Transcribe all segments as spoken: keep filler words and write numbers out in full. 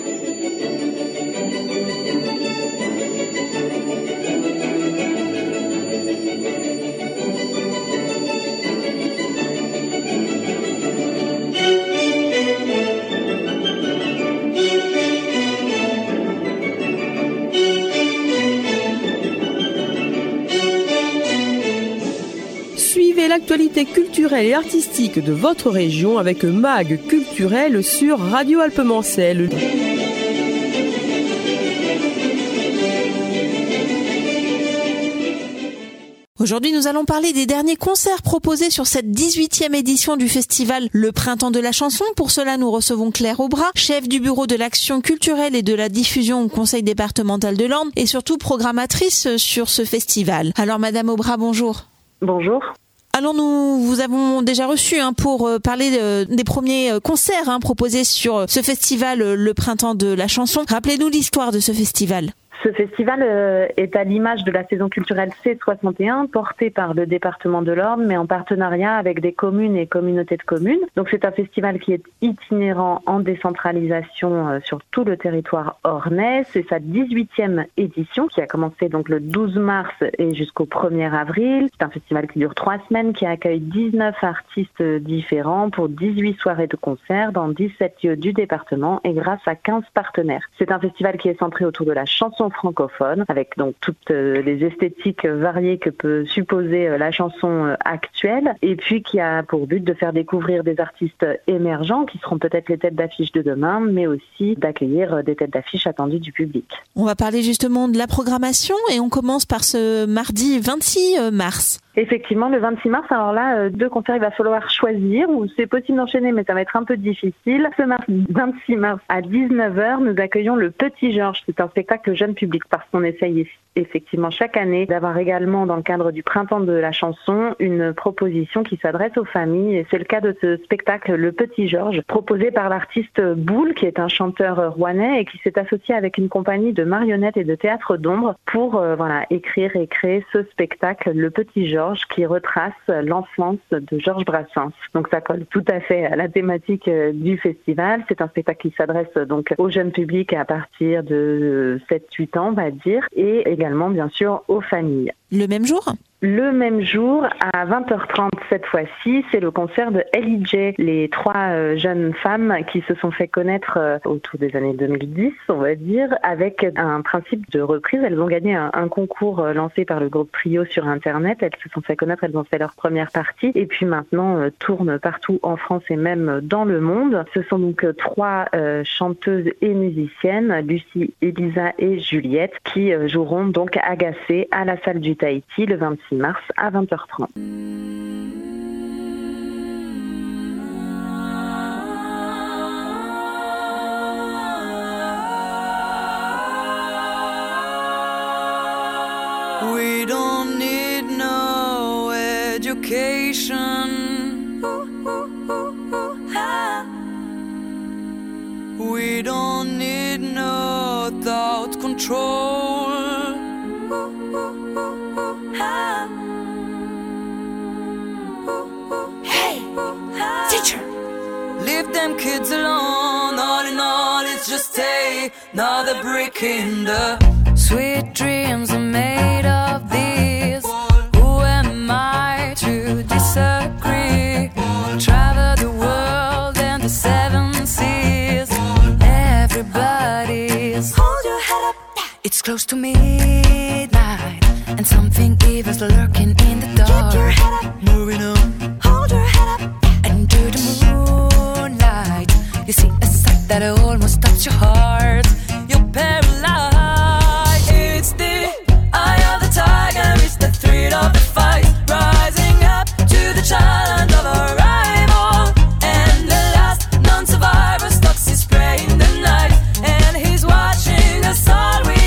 L'actualité culturelle et artistique de votre région avec Mag Culturel sur Radio Alpemancel. Aujourd'hui, nous allons parler des derniers concerts proposés sur cette dix-huitième édition du festival Le Printemps de la Chanson. Pour cela, nous recevons Claire Aubras, chef du bureau de l'action culturelle et de la diffusion au Conseil départemental de l'Orne et surtout programmatrice sur ce festival. Alors, Madame Aubras, bonjour. Bonjour. Alors nous vous avons déjà reçu hein, pour euh, parler de, des premiers euh, concerts hein, proposés sur euh, ce festival euh, Le Printemps de la Chanson. Rappelez-nous l'histoire de ce festival. Ce festival euh, est à l'image de la saison culturelle C soixante et un, portée par le département de l'Orne, mais en partenariat avec des communes et communautés de communes. Donc c'est un festival qui est itinérant en décentralisation euh, sur tout le territoire ornais. C'est sa dix-huitième édition qui a commencé donc le douze mars et jusqu'au premier avril. C'est un festival qui dure trois semaines, qui accueille dix-neuf artistes différents pour dix-huit soirées de concerts dans dix-sept lieux du département et grâce à quinze partenaires. C'est un festival qui est centré autour de la chanson francophone, avec donc toutes les esthétiques variées que peut supposer la chanson actuelle, et puis qui a pour but de faire découvrir des artistes émergents qui seront peut-être les têtes d'affiche de demain, mais aussi d'accueillir des têtes d'affiche attendues du public. On va parler justement de la programmation et on commence par ce mardi vingt-six mars. Effectivement, le vingt-six mars, alors là, deux concerts, il va falloir choisir, ou c'est possible d'enchaîner, mais ça va être un peu difficile. Ce mardi vingt-six mars à dix-neuf heures, nous accueillons le Petit Georges. C'est un spectacle jeune public parce qu'on essaye effectivement chaque année d'avoir également, dans le cadre du Printemps de la Chanson, une proposition qui s'adresse aux familles. Et c'est le cas de ce spectacle, le Petit Georges, proposé par l'artiste Boule, qui est un chanteur rouennais et qui s'est associé avec une compagnie de marionnettes et de théâtre d'ombre pour euh, voilà, écrire et créer ce spectacle, le Petit Georges, qui retrace l'enfance de Georges Brassens. Donc ça colle tout à fait à la thématique du festival. C'est un spectacle qui s'adresse donc au jeune public à partir de sept huit ans, on va dire, et également bien sûr aux familles. Le même jour ? Le même jour, à vingt heures trente cette fois-ci, c'est le concert de L I J, les trois euh, jeunes femmes qui se sont fait connaître euh, autour des années deux mille dix, on va dire, avec un principe de reprise. Elles ont gagné un, un concours euh, lancé par le groupe Trio sur Internet. Elles se sont fait connaître, elles ont fait leur première partie et puis maintenant euh, tournent partout en France et même dans le monde. Ce sont donc euh, trois euh, chanteuses et musiciennes, Lucie, Elisa et Juliette, qui euh, joueront donc Agacé à la salle du Tahiti le vingt-six mars à vingt heures trente. We don't need no education. We don't need no thought control. Hey, teacher, leave them kids alone. All in all, it's just another brick in the sweet dreams are made of these. Who am I to disagree? Travel the world and the seven seas. Everybody's hold your head up. It's close to midnight, and something evil's lurking in the dark. Get your head up, moving on. Hold your head up, and to the moonlight, you see a sight that almost stops your heart. You're paralyzed. It's the eye of the tiger, it's the thrill of the fight, rising up to the challenge of a rival. And the last non-survivor stalks his prey in the night, and he's watching us all with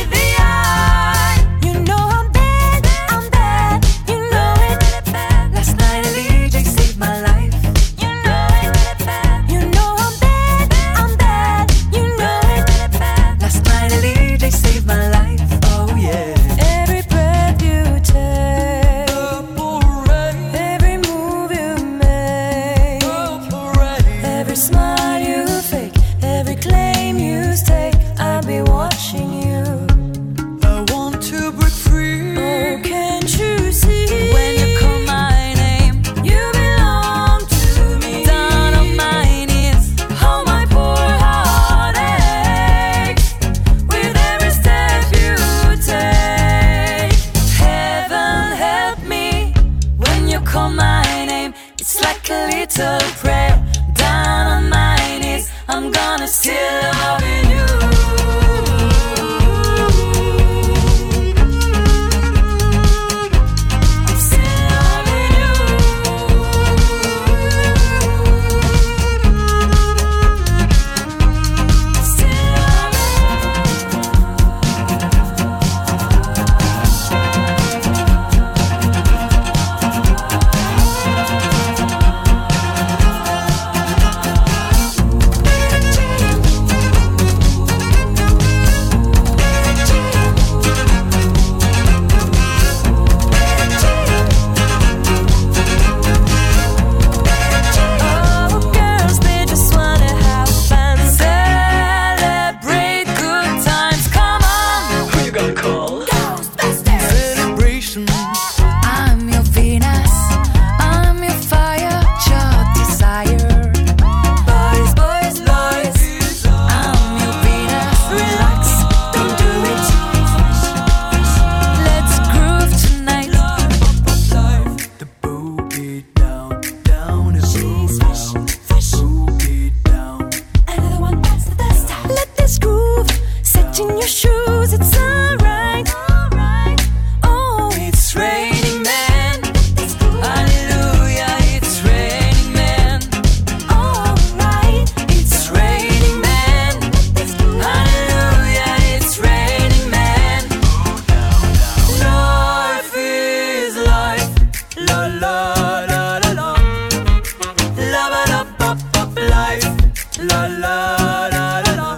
la la la la la.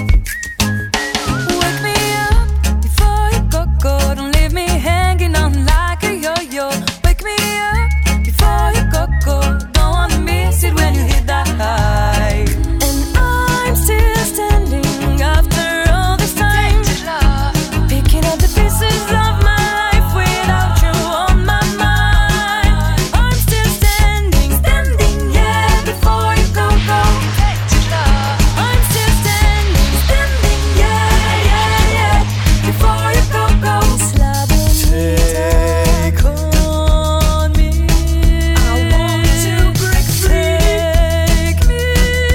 Wake me up before you go go. Don't leave me hanging on like a yo-yo. Wake me up before you go go. Don't wanna miss it when you hit that high. And I'm still standing after all this time, picking up the pieces of my life without you on my mind. I'm still standing, standing, yeah, before you go go. I'm still standing, standing, yeah, yeah, yeah, before you go go. Take on me. I want to break free. Take me.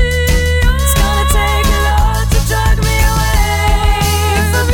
It's gonna take a lot to drag me away from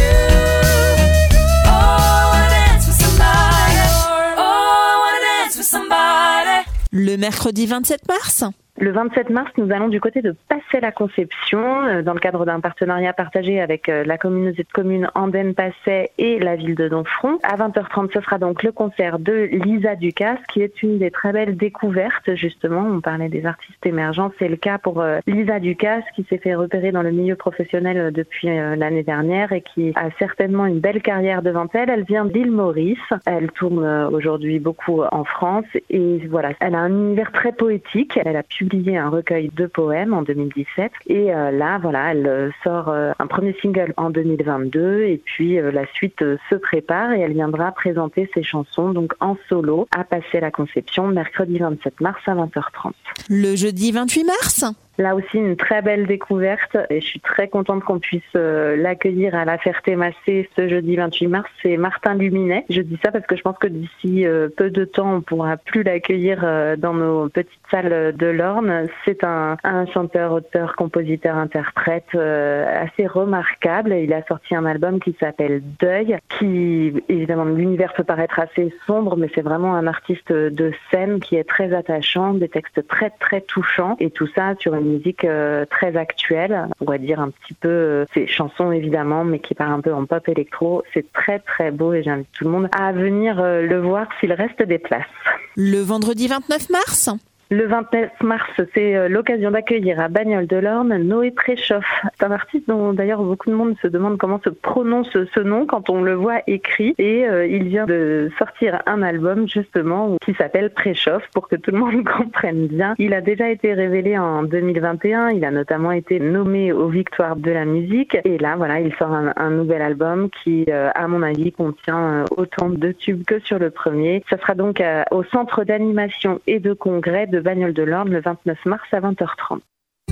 you. Oh, I wanna dance with somebody. Oh, I wanna dance with somebody. Le mercredi vingt-sept mars, Le vingt-sept mars, nous allons du côté de Passay-la-Conception, euh, dans le cadre d'un partenariat partagé avec euh, la communauté de communes Andenne-Passay et la ville de Domfront. À vingt heures trente, ce sera donc le concert de Lisa Ducasse, qui est une des très belles découvertes, justement. On parlait des artistes émergents. C'est le cas pour euh, Lisa Ducasse, qui s'est fait repérer dans le milieu professionnel euh, depuis euh, l'année dernière et qui a certainement une belle carrière devant elle. Elle vient d'Île Maurice. Elle tourne euh, aujourd'hui beaucoup en France et voilà, elle a un univers très poétique. Elle a pu publié un recueil de poèmes en deux mille dix-sept et euh, là voilà elle euh, sort euh, un premier single en deux mille vingt-deux et puis euh, la suite euh, se prépare et elle viendra présenter ses chansons donc en solo à Passay-la-Conception mercredi vingt-sept mars à vingt heures trente. le jeudi vingt-huit mars, Là aussi, une très belle découverte et je suis très contente qu'on puisse euh, l'accueillir à la Ferté-Massé ce jeudi vingt-huit mars. C'est Martin Luminet. Je dis ça parce que je pense que d'ici euh, peu de temps, on pourra plus l'accueillir euh, dans nos petites salles de l'Orne. C'est un, un chanteur, auteur, compositeur, interprète euh, assez remarquable. Il a sorti un album qui s'appelle Deuil, qui, évidemment, l'univers peut paraître assez sombre, mais c'est vraiment un artiste de scène qui est très attachant, des textes très, très touchants et tout ça sur une musique euh, très actuelle, on va dire un petit peu, euh, c'est chansons évidemment, mais qui part un peu en pop électro. C'est très très beau et j'invite tout le monde à venir euh, le voir s'il reste des places. Le vendredi vingt-neuf mars, Le vingt-neuf mars, c'est euh, l'occasion d'accueillir à Bagnoles-de-l'Orne Noé Préchoff. C'est un artiste dont d'ailleurs beaucoup de monde se demande comment se prononce ce nom quand on le voit écrit. Et euh, il vient de sortir un album justement qui s'appelle Préchoff pour que tout le monde comprenne bien. Il a déjà été révélé en deux mille vingt et un. Il a notamment été nommé aux Victoires de la musique. Et là, voilà, il sort un, un nouvel album qui, euh, à mon avis, contient euh, autant de tubes que sur le premier. Ça sera donc euh, au Centre d'animation et de congrès de Bagnoles-de-l'Orne le vingt-neuf mars à vingt heures trente.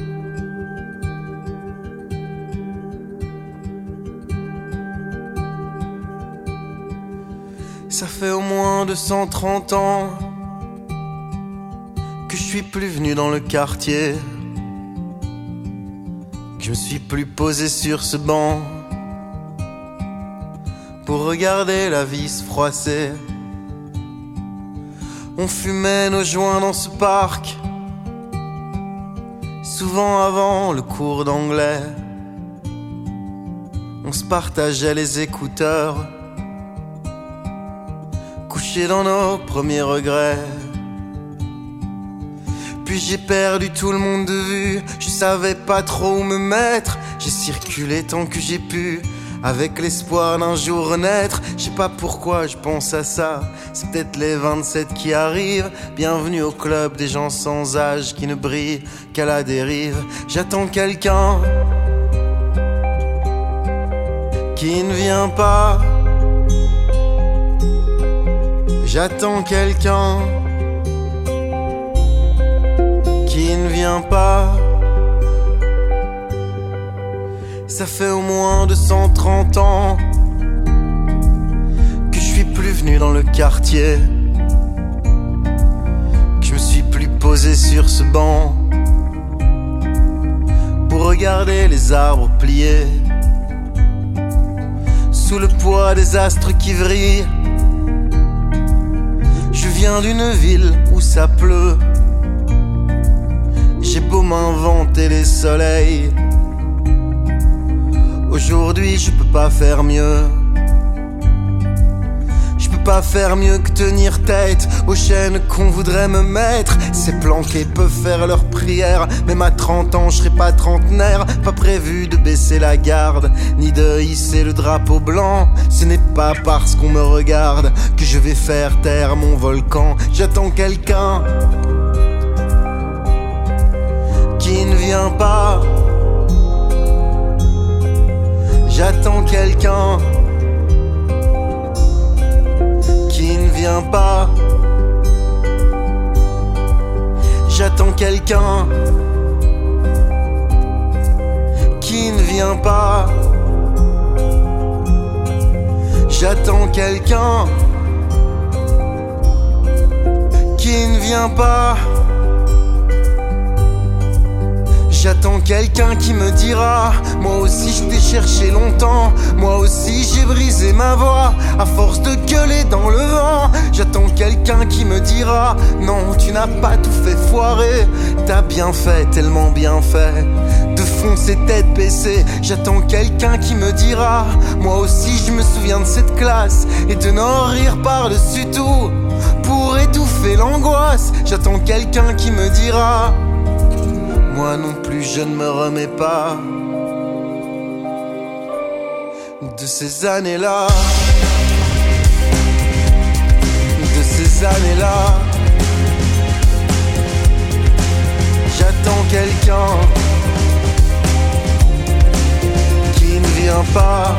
Ça fait au moins deux cent trente ans que je suis plus venu dans le quartier, que je me suis plus posé sur ce banc pour regarder la vie se froisser. On fumait nos joints dans ce parc, souvent avant le cours d'anglais. On se partageait les écouteurs, couchés dans nos premiers regrets. Puis j'ai perdu tout le monde de vue, je savais pas trop où me mettre. J'ai circulé tant que j'ai pu, avec l'espoir d'un jour renaître. Je sais pas pourquoi je pense à ça, c'est peut-être les vingt-sept qui arrivent. Bienvenue au club des gens sans âge qui ne brillent qu'à la dérive. J'attends quelqu'un qui ne vient pas. J'attends quelqu'un qui ne vient pas. Ça fait au moins deux cent trente ans que je suis plus venu dans le quartier, que je me suis plus posé sur ce banc pour regarder les arbres pliés sous le poids des astres qui vrillent. Je viens d'une ville où ça pleut, j'ai beau m'inventer les soleils, aujourd'hui je peux pas faire mieux. Je peux pas faire mieux que tenir tête aux chaînes qu'on voudrait me mettre. Ces planqués peuvent faire leur prière, même à trente ans je serai pas trentenaire. Pas prévu de baisser la garde, ni de hisser le drapeau blanc. Ce n'est pas parce qu'on me regarde que je vais faire taire mon volcan. J'attends quelqu'un qui ne vient pas. J'attends quelqu'un qui ne vient pas. J'attends quelqu'un qui ne vient pas. J'attends quelqu'un qui ne vient pas. J'attends quelqu'un qui me dira: moi aussi je t'ai cherché longtemps, moi aussi j'ai brisé ma voix à force de gueuler dans le vent. J'attends quelqu'un qui me dira: non, tu n'as pas tout fait foirer, t'as bien fait, tellement bien fait de foncer tête baissée. J'attends quelqu'un qui me dira: moi aussi je me souviens de cette classe et de n'en rire par-dessus tout pour étouffer l'angoisse. J'attends quelqu'un qui me dira: moi non plus je ne me remets pas de ces années-là, de ces années-là. J'attends quelqu'un qui ne vient pas.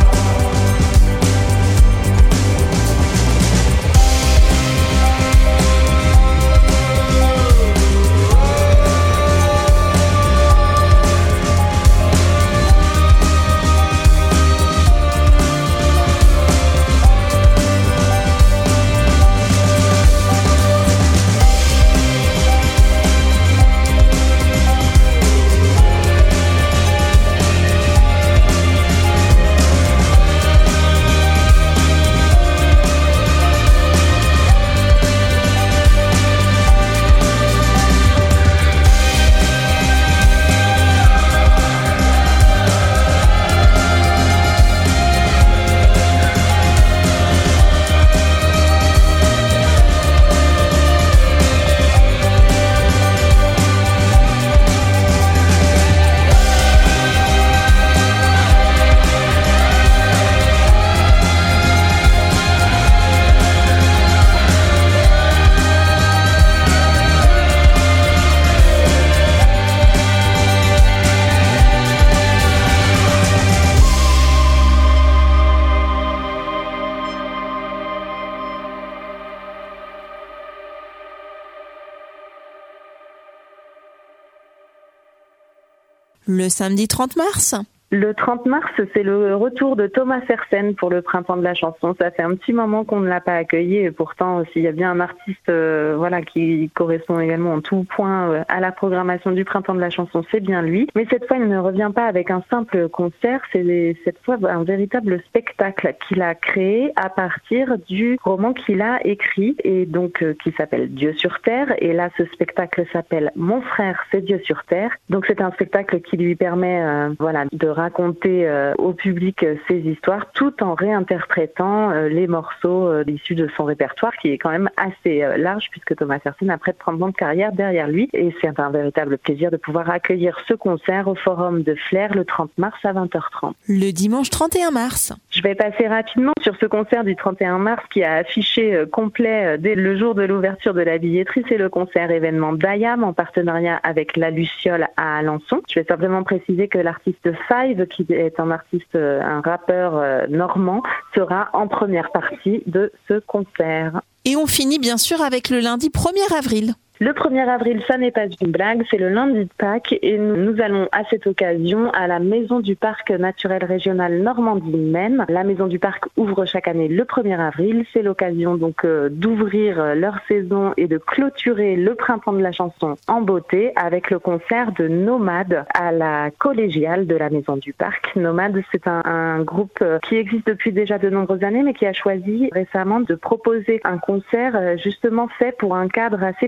Le samedi trente mars. Le trente mars, c'est le retour de Thomas Fersen pour le Printemps de la chanson. Ça fait un petit moment qu'on ne l'a pas accueilli et pourtant, s'il y a bien un artiste euh, voilà, qui correspond également en tout point euh, à la programmation du Printemps de la chanson, c'est bien lui. Mais cette fois, il ne revient pas avec un simple concert, c'est cette fois un véritable spectacle qu'il a créé à partir du roman qu'il a écrit et donc euh, qui s'appelle Dieu sur Terre. Et là, ce spectacle s'appelle Mon frère, c'est Dieu sur Terre. Donc c'est un spectacle qui lui permet euh, voilà, de raconter euh, au public euh, ses histoires tout en réinterprétant euh, les morceaux euh, issus de son répertoire qui est quand même assez euh, large puisque Thomas Fersen a près de trente ans de carrière derrière lui et c'est un véritable plaisir de pouvoir accueillir ce concert au Forum de Flers le trente mars à vingt heures trente. Le dimanche trente et un mars. Je vais passer rapidement sur ce concert du trente et un mars qui a affiché euh, complet euh, dès le jour de l'ouverture de la billetterie. C'est le concert événement d'Ayam en partenariat avec La Luciole à Alençon. Je vais simplement préciser que l'artiste Five, qui est un artiste, un rappeur normand, sera en première partie de ce concert. Et on finit bien sûr avec le lundi premier avril. Le premier avril, ça n'est pas une blague, c'est le lundi de Pâques et nous allons à cette occasion à la Maison du Parc naturel régional Normandie-Maine. La Maison du Parc ouvre chaque année le premier avril. C'est l'occasion donc euh, d'ouvrir leur saison et de clôturer le Printemps de la chanson en beauté avec le concert de Nomade à la collégiale de la Maison du Parc. Nomade, c'est un, un groupe qui existe depuis déjà de nombreuses années mais qui a choisi récemment de proposer un concert justement fait pour un cadre assez particulier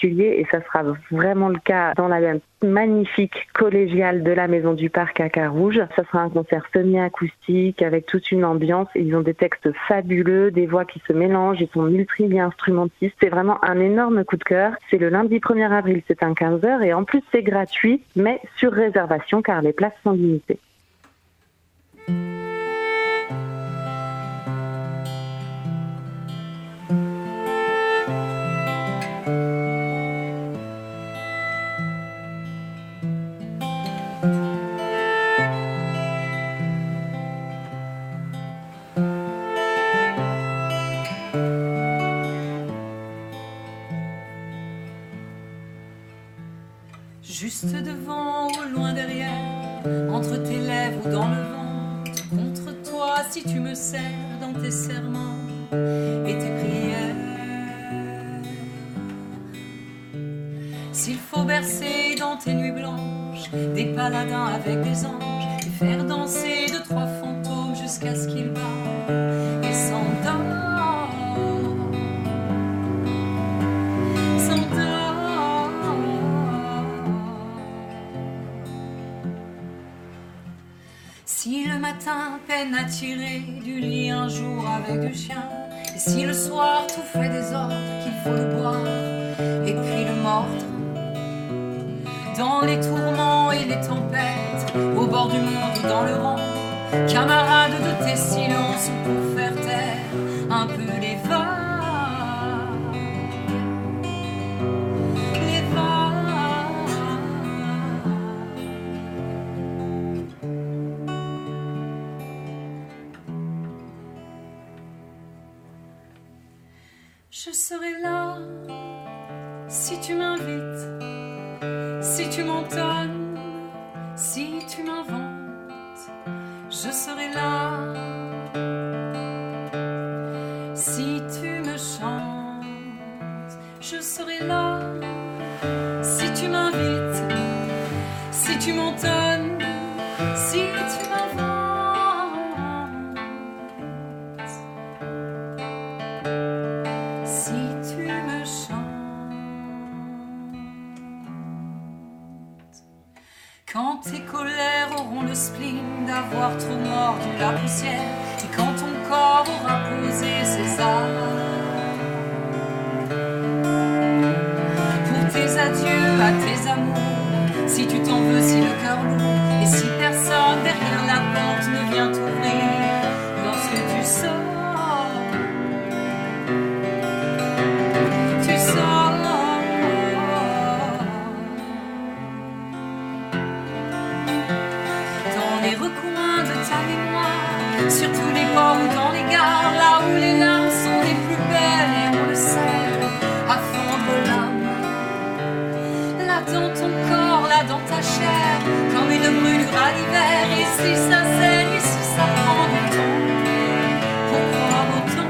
particulier et ça sera vraiment le cas dans la magnifique collégiale de la Maison du Parc à Carouge. Ça sera un concert semi-acoustique avec toute une ambiance. Ils ont des textes fabuleux, des voix qui se mélangent, ils sont multi-instrumentistes. C'est vraiment un énorme coup de cœur. C'est le lundi premier avril, c'est un quinze heures et en plus c'est gratuit, mais sur réservation car les places sont limitées. Juste devant ou loin derrière, entre tes lèvres ou dans le ventre, contre toi si tu me serres dans tes serments et tes prières. S'il faut bercer dans tes nuits blanches des paladins avec des anges et faire danser deux trois fantômes jusqu'à ce qu'ils parlent et s'endorment. Si le matin peine à tirer du lit un jour avec du chien, et si le soir tout fait désordre qu'il faut le boire et puis le mordre, dans les tourments et les tempêtes, au bord du monde ou dans le rang, camarade de tes silences pour faire taire un peu les vagues. Je serai là si tu m'invites, si tu m'entonnes, si tu m'inventes. Je serai là si tu me chantes. Je serai là si tu m'invites, si tu m'entonnes, si tu m'inventes. Quand tes colères auront le spleen d'avoir trop mordu la poussière, et quand ton corps aura posé ses armes pour tes adieux à tes amours, si tu t'en veux, si le cœur lourd, et si personne derrière la porte ne vient t'ouvrir lorsque tu sors, tu sors. Sur tous les bords ou dans les gares, là où les larmes sont les plus belles et on le sait, à fondre l'âme. Là dans ton corps, là dans ta chair, comme une brûlure à l'hiver. Et si ça saigne, et si ça prend du temps, pour croire autant,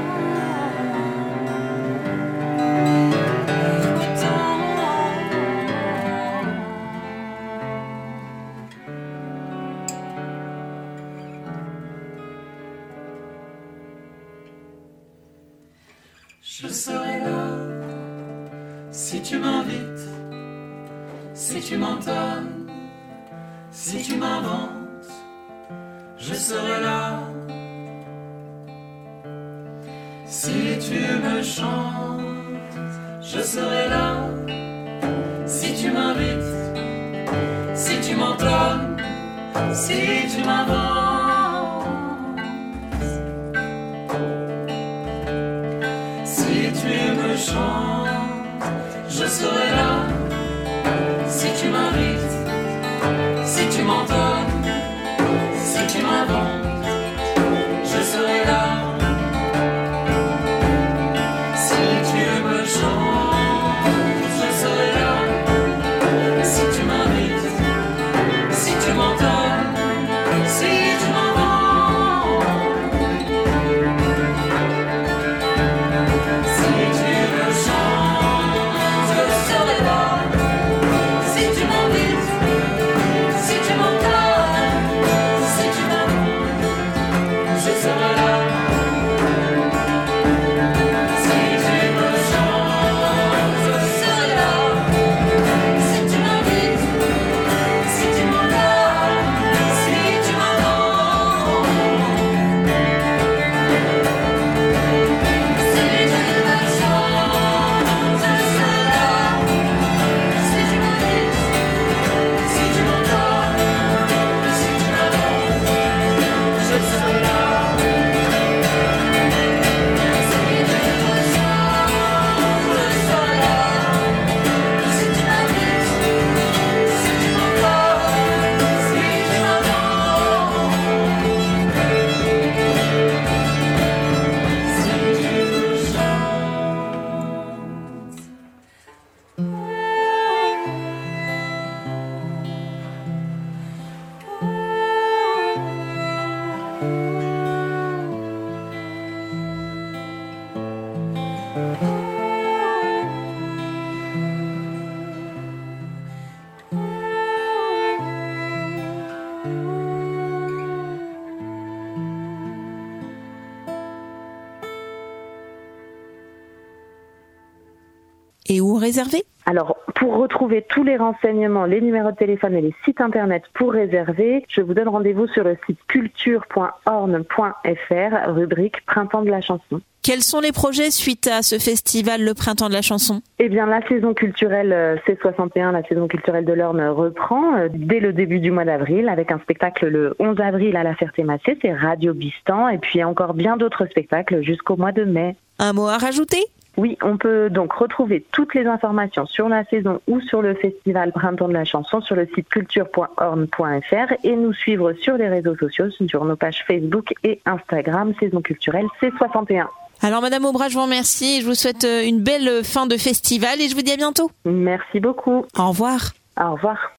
je serai là si tu m'invites, si tu m'entonnes, si tu m'inventes. Je serai là si tu me chantes. Je serai là si tu m'invites, si tu m'entonnes, si tu m'inventes. Chante, je serai là si tu m'invites, si tu m'entonnes, si tu m'inventes. Je serai là si tu me chantes. Je serai là si tu m'invites, si tu m'entonnes, si tu m'inventes. Si tu m'invites, si tu m'entends. Et où réserver ? Alors, pour retrouver tous les renseignements, les numéros de téléphone et les sites internet pour réserver, je vous donne rendez-vous sur le site culture point orne point f r, rubrique Printemps de la chanson. Quels sont les projets suite à ce festival Le Printemps de la chanson ? Eh bien, la saison culturelle C soixante et un, la saison culturelle de l'Orne, reprend euh, dès le début du mois d'avril avec un spectacle le onze avril à la Ferté-Massé, c'est Radio Bistan, et puis encore bien d'autres spectacles jusqu'au mois de mai. Un mot à rajouter ? Oui, on peut donc retrouver toutes les informations sur la saison ou sur le festival Printemps de la chanson sur le site culture point orne point f r et nous suivre sur les réseaux sociaux, sur nos pages Facebook et Instagram, saison culturelle C soixante et un. Alors Madame Aubrat, je vous remercie, je vous souhaite une belle fin de festival et je vous dis à bientôt. Merci beaucoup. Au revoir. Au revoir.